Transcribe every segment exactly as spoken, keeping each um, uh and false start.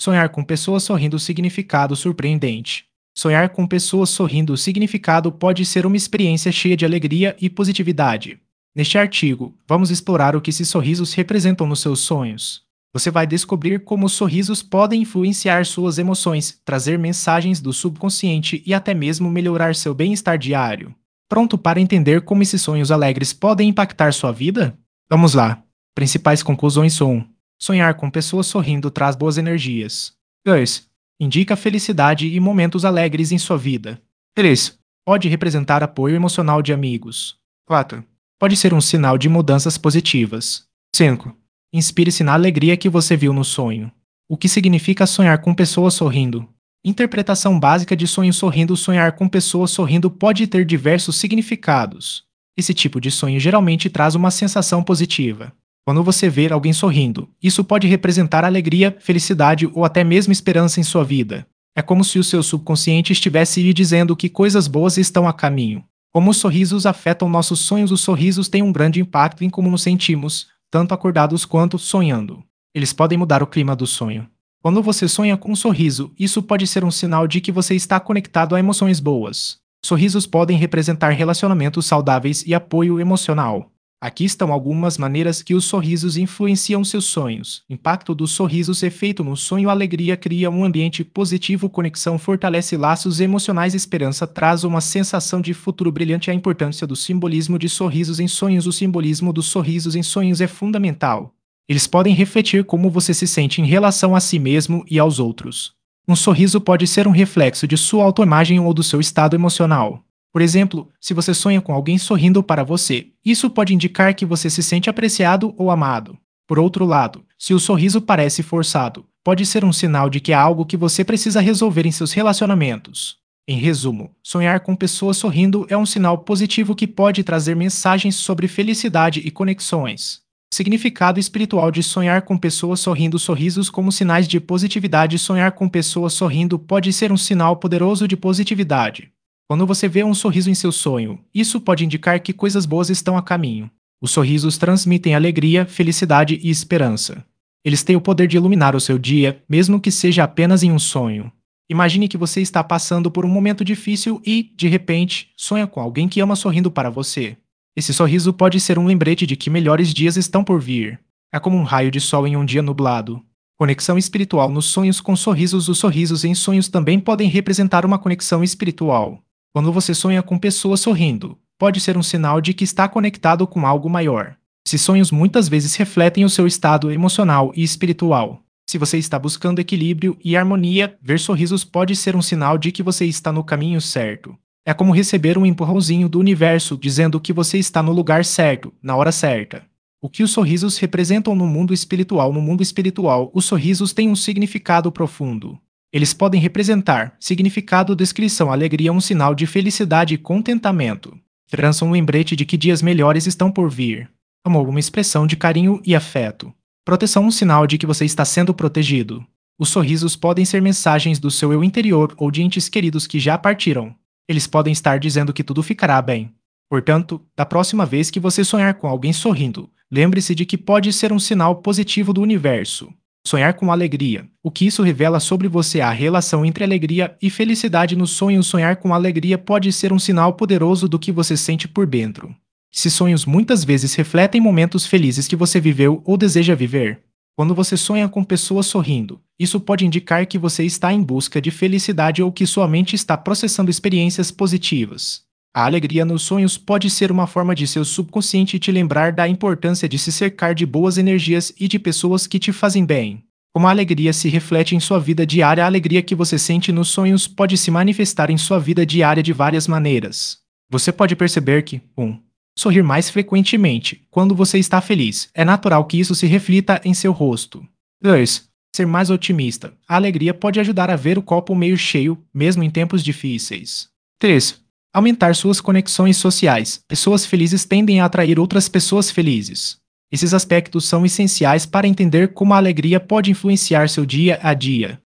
Sonhar com pessoas sorrindo significado surpreendente. Sonhar com pessoas sorrindo significado pode ser uma experiência cheia de alegria e positividade. Neste artigo, vamos explorar o que esses sorrisos representam nos seus sonhos. Você vai descobrir como os sorrisos podem influenciar suas emoções, trazer mensagens do subconsciente e até mesmo melhorar seu bem-estar diário. Pronto para entender como esses sonhos alegres podem impactar sua vida? Vamos lá! Principais conclusões são: sonhar com pessoas sorrindo traz boas energias. dois. Indica felicidade e momentos alegres em sua vida. três. Pode representar apoio emocional de amigos. quatro. Pode ser um sinal de mudanças positivas. cinco. Inspire-se na alegria que você viu no sonho. O que significa sonhar com pessoas sorrindo? Interpretação básica de sonho sorrindo. Sonhar com pessoas sorrindo pode ter diversos significados. Esse tipo de sonho geralmente traz uma sensação positiva. Quando você ver alguém sorrindo, isso pode representar alegria, felicidade ou até mesmo esperança em sua vida. É como se o seu subconsciente estivesse lhe dizendo que coisas boas estão a caminho. Como os sorrisos afetam nossos sonhos? Os sorrisos têm um grande impacto em como nos sentimos, tanto acordados quanto sonhando. Eles podem mudar o clima do sonho. Quando você sonha com um sorriso, isso pode ser um sinal de que você está conectado a emoções boas. Sorrisos podem representar relacionamentos saudáveis e apoio emocional. Aqui estão algumas maneiras que os sorrisos influenciam seus sonhos. Impacto dos sorrisos. Efeito no sonho. Alegria cria um ambiente positivo. Conexão fortalece laços emocionais. Esperança traz uma sensação de futuro brilhante. A importância do simbolismo de sorrisos em sonhos. O simbolismo dos sorrisos em sonhos é fundamental. Eles podem refletir como você se sente em relação a si mesmo e aos outros. Um sorriso pode ser um reflexo de sua autoimagem ou do seu estado emocional. Por exemplo, se você sonha com alguém sorrindo para você, isso pode indicar que você se sente apreciado ou amado. Por outro lado, se o sorriso parece forçado, pode ser um sinal de que há algo que você precisa resolver em seus relacionamentos. Em resumo, sonhar com pessoas sorrindo é um sinal positivo que pode trazer mensagens sobre felicidade e conexões. Significado espiritual de sonhar com pessoas sorrindo. Sorrisos como sinais de positividade. Sonhar com pessoas sorrindo pode ser um sinal poderoso de positividade. Quando você vê um sorriso em seu sonho, isso pode indicar que coisas boas estão a caminho. Os sorrisos transmitem alegria, felicidade e esperança. Eles têm o poder de iluminar o seu dia, mesmo que seja apenas em um sonho. Imagine que você está passando por um momento difícil e, de repente, sonha com alguém que ama sorrindo para você. Esse sorriso pode ser um lembrete de que melhores dias estão por vir. É como um raio de sol em um dia nublado. Conexão espiritual nos sonhos com sorrisos. Os sorrisos em sonhos também podem representar uma conexão espiritual. Quando você sonha com pessoas sorrindo, pode ser um sinal de que está conectado com algo maior. Esses sonhos muitas vezes refletem o seu estado emocional e espiritual. Se você está buscando equilíbrio e harmonia, ver sorrisos pode ser um sinal de que você está no caminho certo. É como receber um empurrãozinho do universo dizendo que você está no lugar certo, na hora certa. O que os sorrisos representam no mundo espiritual? No mundo espiritual, os sorrisos têm um significado profundo. Eles podem representar significado, descrição, alegria, um sinal de felicidade e contentamento. Trança um lembrete de que dias melhores estão por vir. Amor, uma expressão de carinho e afeto. Proteção, um sinal de que você está sendo protegido. Os sorrisos podem ser mensagens do seu eu interior ou de entes queridos que já partiram. Eles podem estar dizendo que tudo ficará bem. Portanto, da próxima vez que você sonhar com alguém sorrindo, lembre-se de que pode ser um sinal positivo do universo. Sonhar com alegria. O que isso revela sobre você? A relação entre alegria e felicidade nos sonhos. Sonhar com alegria pode ser um sinal poderoso do que você sente por dentro. Esses sonhos muitas vezes refletem momentos felizes que você viveu ou deseja viver. Quando você sonha com pessoas sorrindo, isso pode indicar que você está em busca de felicidade ou que sua mente está processando experiências positivas. A alegria nos sonhos pode ser uma forma de seu subconsciente te lembrar da importância de se cercar de boas energias e de pessoas que te fazem bem. Como a alegria se reflete em sua vida diária, a alegria que você sente nos sonhos pode se manifestar em sua vida diária de várias maneiras. Você pode perceber que, um. Sorrir mais frequentemente. Quando você está feliz, é natural que isso se reflita em seu rosto. dois. Ser mais otimista. A alegria pode ajudar a ver o copo meio cheio, mesmo em tempos difíceis. três. Aumentar suas conexões sociais. Pessoas felizes tendem a atrair outras pessoas felizes. Esses aspectos são essenciais para entender como a alegria pode influenciar seu dia a dia.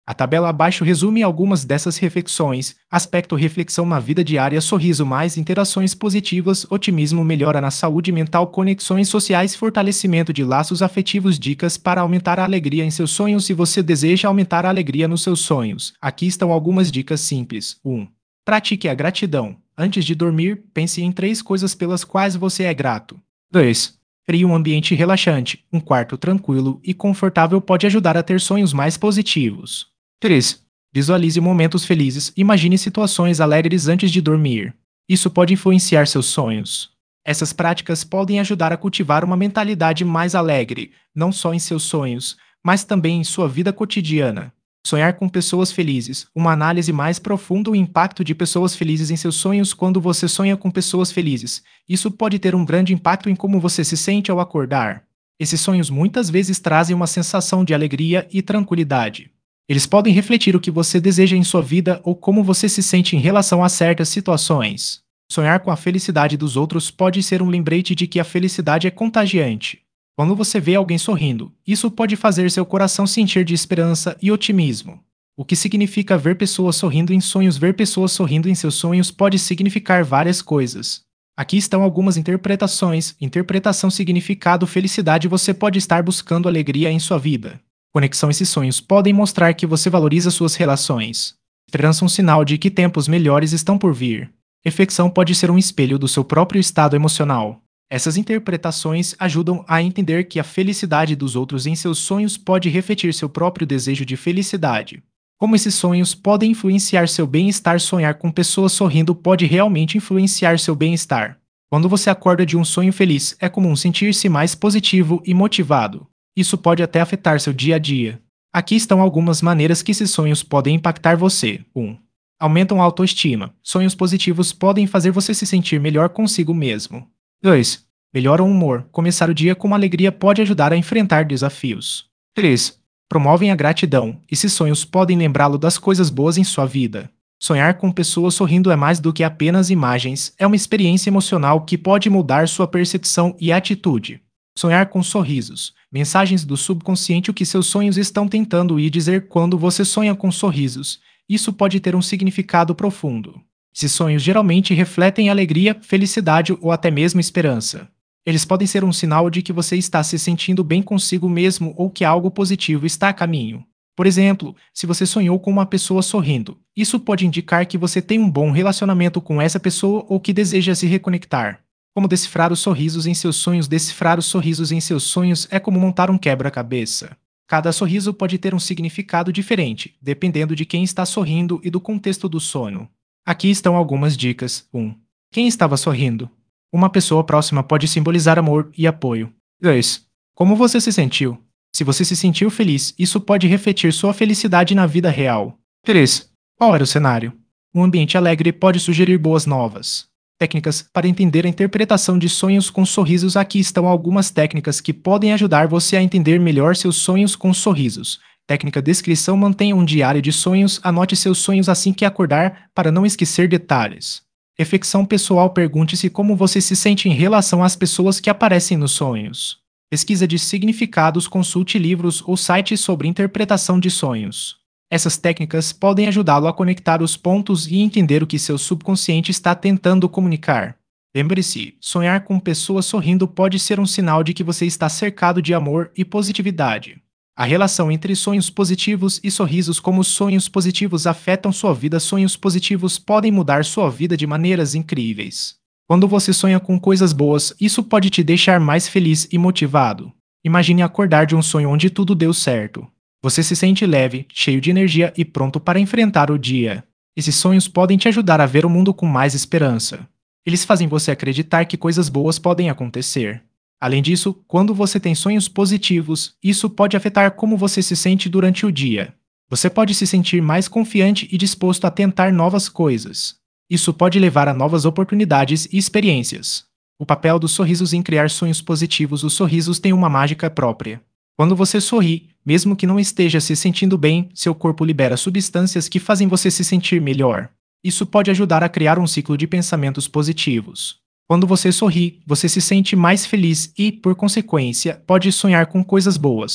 A tabela abaixo resume algumas dessas reflexões: aspecto reflexão na vida diária, sorriso mais interações positivas, otimismo, melhora na saúde mental, conexões sociais, fortalecimento de laços afetivos, dicas para aumentar a alegria em seus sonhos. Se você deseja aumentar a alegria nos seus sonhos, aqui estão algumas dicas simples. um. Pratique a gratidão. Antes de dormir, pense em três coisas pelas quais você é grato. dois. Crie um ambiente relaxante. Um quarto tranquilo e confortável pode ajudar a ter sonhos mais positivos. três. Visualize momentos felizes. Imagine situações alegres antes de dormir. Isso pode influenciar seus sonhos. Essas práticas podem ajudar a cultivar uma mentalidade mais alegre, não só em seus sonhos, mas também em sua vida cotidiana. Sonhar com pessoas felizes. Uma análise mais profunda do impacto de pessoas felizes em seus sonhos. Quando você sonha com pessoas felizes, isso pode ter um grande impacto em como você se sente ao acordar. Esses sonhos muitas vezes trazem uma sensação de alegria e tranquilidade. Eles podem refletir o que você deseja em sua vida ou como você se sente em relação a certas situações. Sonhar com a felicidade dos outros pode ser um lembrete de que a felicidade é contagiante. Quando você vê alguém sorrindo, isso pode fazer seu coração sentir de esperança e otimismo. O que significa ver pessoas sorrindo em sonhos? Ver pessoas sorrindo em seus sonhos pode significar várias coisas. Aqui estão algumas interpretações. Interpretação: significado, felicidade. Você pode estar buscando alegria em sua vida. Conexão: esses sonhos podem mostrar que você valoriza suas relações. Esperança: um sinal de que tempos melhores estão por vir. Reflexão: pode ser um espelho do seu próprio estado emocional. Essas interpretações ajudam a entender que a felicidade dos outros em seus sonhos pode refletir seu próprio desejo de felicidade. Como esses sonhos podem influenciar seu bem-estar? Sonhar com pessoas sorrindo pode realmente influenciar seu bem-estar. Quando você acorda de um sonho feliz, é comum sentir-se mais positivo e motivado. Isso pode até afetar seu dia a dia. Aqui estão algumas maneiras que esses sonhos podem impactar você. um. Aumentam a autoestima. Sonhos positivos podem fazer você se sentir melhor consigo mesmo. dois. Melhoram o humor. Começar o dia com alegria pode ajudar a enfrentar desafios. três. Promovem a gratidão. Esses sonhos podem lembrá-lo das coisas boas em sua vida. Sonhar com pessoas sorrindo é mais do que apenas imagens, é uma experiência emocional que pode mudar sua percepção e atitude. Sonhar com sorrisos. Mensagens do subconsciente: o que seus sonhos estão tentando lhe dizer. Quando você sonha com sorrisos, isso pode ter um significado profundo. Esses sonhos geralmente refletem alegria, felicidade ou até mesmo esperança. Eles podem ser um sinal de que você está se sentindo bem consigo mesmo ou que algo positivo está a caminho. Por exemplo, se você sonhou com uma pessoa sorrindo, isso pode indicar que você tem um bom relacionamento com essa pessoa ou que deseja se reconectar. Como decifrar os sorrisos em seus sonhos? Decifrar os sorrisos em seus sonhos é como montar um quebra-cabeça. Cada sorriso pode ter um significado diferente, dependendo de quem está sorrindo e do contexto do sonho. Aqui estão algumas dicas. um. Quem estava sorrindo? Uma pessoa próxima pode simbolizar amor e apoio. dois. Como você se sentiu? Se você se sentiu feliz, isso pode refletir sua felicidade na vida real. três. Qual era o cenário? Um ambiente alegre pode sugerir boas novas. Técnicas para entender a interpretação de sonhos com sorrisos. Aqui estão algumas técnicas que podem ajudar você a entender melhor seus sonhos com sorrisos. Técnica: descrição. Mantenha um diário de sonhos, anote seus sonhos assim que acordar, para não esquecer detalhes. Reflexão pessoal: pergunte-se como você se sente em relação às pessoas que aparecem nos sonhos. Pesquisa de significados: consulte livros ou sites sobre interpretação de sonhos. Essas técnicas podem ajudá-lo a conectar os pontos e entender o que seu subconsciente está tentando comunicar. Lembre-se, sonhar com pessoas sorrindo pode ser um sinal de que você está cercado de amor e positividade. A relação entre sonhos positivos e sorrisos: como sonhos positivos afetam sua vida. Sonhos positivos podem mudar sua vida de maneiras incríveis. Quando você sonha com coisas boas, isso pode te deixar mais feliz e motivado. Imagine acordar de um sonho onde tudo deu certo. Você se sente leve, cheio de energia e pronto para enfrentar o dia. Esses sonhos podem te ajudar a ver o mundo com mais esperança. Eles fazem você acreditar que coisas boas podem acontecer. Além disso, quando você tem sonhos positivos, isso pode afetar como você se sente durante o dia. Você pode se sentir mais confiante e disposto a tentar novas coisas. Isso pode levar a novas oportunidades e experiências. O papel dos sorrisos em criar sonhos positivos. Os sorrisos têm uma mágica própria. Quando você sorri, mesmo que não esteja se sentindo bem, seu corpo libera substâncias que fazem você se sentir melhor. Isso pode ajudar a criar um ciclo de pensamentos positivos. Quando você sorri, você se sente mais feliz e, por consequência, pode sonhar com coisas boas.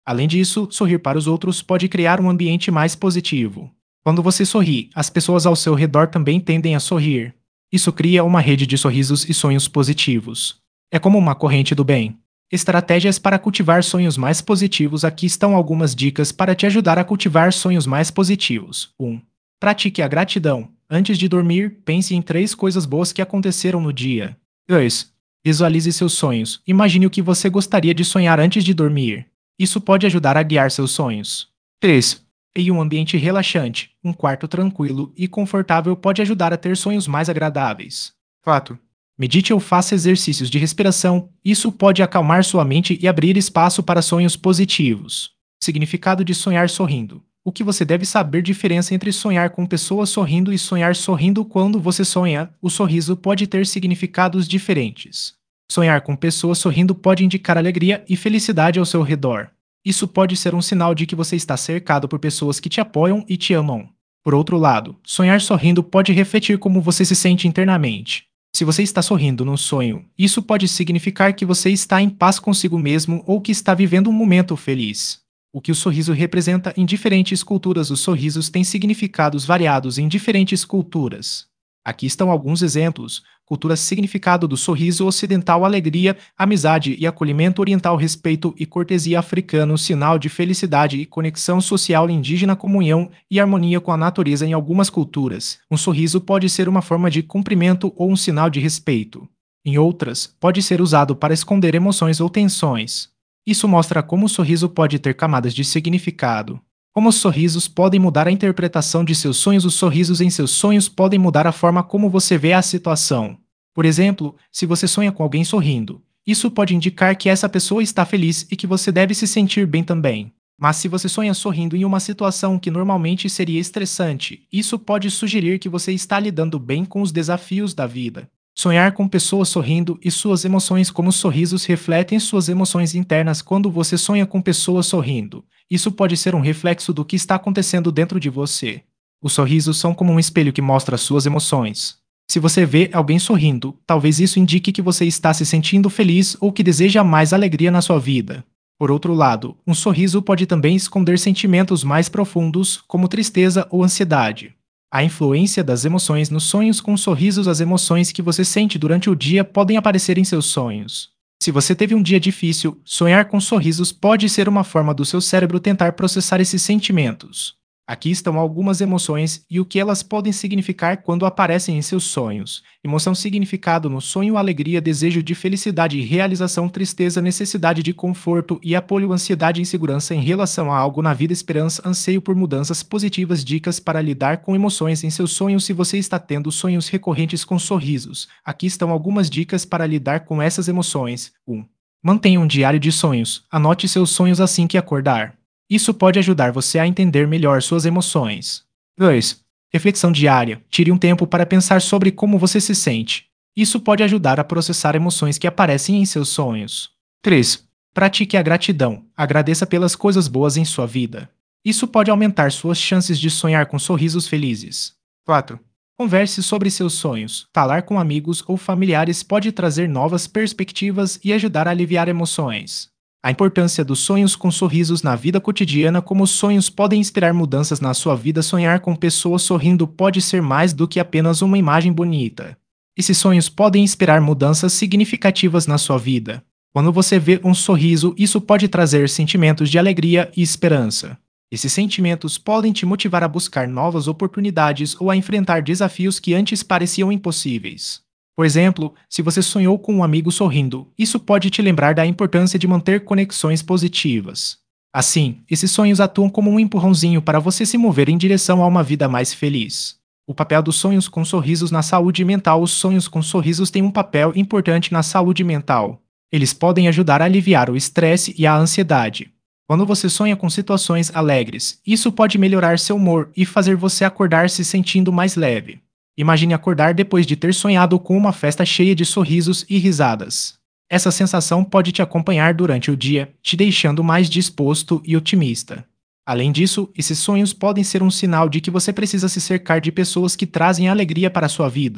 Além disso, sorrir para os outros pode criar um ambiente mais positivo. Quando você sorri, as pessoas ao seu redor também tendem a sorrir. Isso cria uma rede de sorrisos e sonhos positivos. É como uma corrente do bem. Estratégias para cultivar sonhos mais positivos. Aqui estão algumas dicas para te ajudar a cultivar sonhos mais positivos. um. Pratique a gratidão. Antes de dormir, pense em três coisas boas que aconteceram no dia. dois. Visualize seus sonhos. Imagine o que você gostaria de sonhar antes de dormir. Isso pode ajudar a guiar seus sonhos. três. Em um ambiente relaxante, um quarto tranquilo e confortável pode ajudar a ter sonhos mais agradáveis. quatro. Medite ou faça exercícios de respiração. Isso pode acalmar sua mente e abrir espaço para sonhos positivos. Significado de sonhar sorrindo. O que você deve saber diferença entre sonhar com pessoas sorrindo e sonhar sorrindo. Quando você sonha, o sorriso pode ter significados diferentes. Sonhar com pessoas sorrindo pode indicar alegria e felicidade ao seu redor. Isso pode ser um sinal de que você está cercado por pessoas que te apoiam e te amam. Por outro lado, sonhar sorrindo pode refletir como você se sente internamente. Se você está sorrindo num sonho, isso pode significar que você está em paz consigo mesmo ou que está vivendo um momento feliz. O que o sorriso representa em diferentes culturas. Os sorrisos têm significados variados em diferentes culturas. Aqui estão alguns exemplos. Cultura: significado do sorriso ocidental: alegria, amizade e acolhimento; oriental: respeito e cortesia; africano: sinal de felicidade e conexão social; indígena: comunhão e harmonia com a natureza. Em algumas culturas, um sorriso pode ser uma forma de cumprimento ou um sinal de respeito. Em outras, pode ser usado para esconder emoções ou tensões. Isso mostra como o sorriso pode ter camadas de significado. Como os sorrisos podem mudar a interpretação de seus sonhos. Os sorrisos em seus sonhos podem mudar a forma como você vê a situação. Por exemplo, se você sonha com alguém sorrindo, isso pode indicar que essa pessoa está feliz e que você deve se sentir bem também. Mas se você sonha sorrindo em uma situação que normalmente seria estressante, isso pode sugerir que você está lidando bem com os desafios da vida. Sonhar com pessoas sorrindo e suas emoções. Como os sorrisos refletem suas emoções internas. Quando você sonha com pessoas sorrindo, isso pode ser um reflexo do que está acontecendo dentro de você. Os sorrisos são como um espelho que mostra suas emoções. Se você vê alguém sorrindo, talvez isso indique que você está se sentindo feliz ou que deseja mais alegria na sua vida. Por outro lado, um sorriso pode também esconder sentimentos mais profundos, como tristeza ou ansiedade. A influência das emoções nos sonhos. Com sorrisos, as emoções que você sente durante o dia podem aparecer em seus sonhos. Se você teve um dia difícil, sonhar com sorrisos pode ser uma forma do seu cérebro tentar processar esses sentimentos. Aqui estão algumas emoções e o que elas podem significar quando aparecem em seus sonhos. Emoção: significado no sonho: alegria, desejo de felicidade e realização; tristeza, necessidade de conforto e apoio; ansiedade, insegurança em relação a algo na vida; esperança, anseio por mudanças positivas. Dicas para lidar com emoções em seus sonhos. Se você está tendo sonhos recorrentes com sorrisos, aqui estão algumas dicas para lidar com essas emoções. um. Mantenha um diário de sonhos. Anote seus sonhos assim que acordar. Isso pode ajudar você a entender melhor suas emoções. dois. Reflexão diária. Tire um tempo para pensar sobre como você se sente. Isso pode ajudar a processar emoções que aparecem em seus sonhos. três. Pratique a gratidão. Agradeça pelas coisas boas em sua vida. Isso pode aumentar suas chances de sonhar com sorrisos felizes. quatro. Converse sobre seus sonhos. Falar com amigos ou familiares pode trazer novas perspectivas e ajudar a aliviar emoções. A importância dos sonhos com sorrisos na vida cotidiana. Como os sonhos podem inspirar mudanças na sua vida. Sonhar com pessoas sorrindo pode ser mais do que apenas uma imagem bonita. Esses sonhos podem inspirar mudanças significativas na sua vida. Quando você vê um sorriso, isso pode trazer sentimentos de alegria e esperança. Esses sentimentos podem te motivar a buscar novas oportunidades ou a enfrentar desafios que antes pareciam impossíveis. Por exemplo, se você sonhou com um amigo sorrindo, isso pode te lembrar da importância de manter conexões positivas. Assim, esses sonhos atuam como um empurrãozinho para você se mover em direção a uma vida mais feliz. O papel dos sonhos com sorrisos na saúde mental. Os sonhos com sorrisos têm um papel importante na saúde mental. Eles podem ajudar a aliviar o estresse e a ansiedade. Quando você sonha com situações alegres, isso pode melhorar seu humor e fazer você acordar se sentindo mais leve. Imagine acordar depois de ter sonhado com uma festa cheia de sorrisos e risadas. Essa sensação pode te acompanhar durante o dia, te deixando mais disposto e otimista. Além disso, esses sonhos podem ser um sinal de que você precisa se cercar de pessoas que trazem alegria para a sua vida.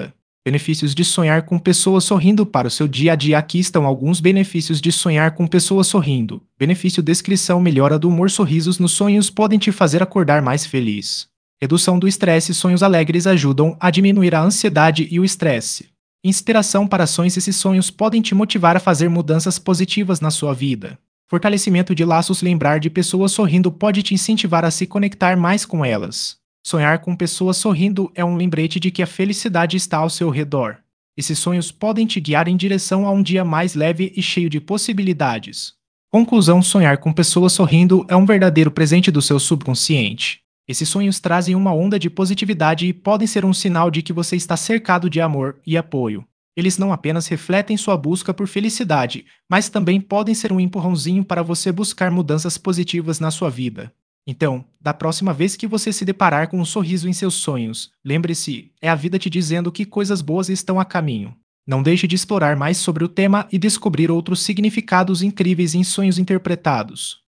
Benefícios de sonhar com pessoas sorrindo para o seu dia a dia. Aqui estão alguns benefícios de sonhar com pessoas sorrindo. Benefício: descrição: melhora do humor. Sorrisos nos sonhos podem te fazer acordar mais feliz. Redução do estresse: sonhos alegres ajudam a diminuir a ansiedade e o estresse. Inspiração para ações: esses sonhos podem te motivar a fazer mudanças positivas na sua vida. Fortalecimento de laços: lembrar de pessoas sorrindo pode te incentivar a se conectar mais com elas. Sonhar com pessoas sorrindo é um lembrete de que a felicidade está ao seu redor. Esses sonhos podem te guiar em direção a um dia mais leve e cheio de possibilidades. Conclusão: sonhar com pessoas sorrindo é um verdadeiro presente do seu subconsciente. Esses sonhos trazem uma onda de positividade e podem ser um sinal de que você está cercado de amor e apoio. Eles não apenas refletem sua busca por felicidade, mas também podem ser um empurrãozinho para você buscar mudanças positivas na sua vida. Então, da próxima vez que você se deparar com um sorriso em seus sonhos, lembre-se, é a vida te dizendo que coisas boas estão a caminho. Não deixe de explorar mais sobre o tema e descobrir outros significados incríveis em sonhos interpretados.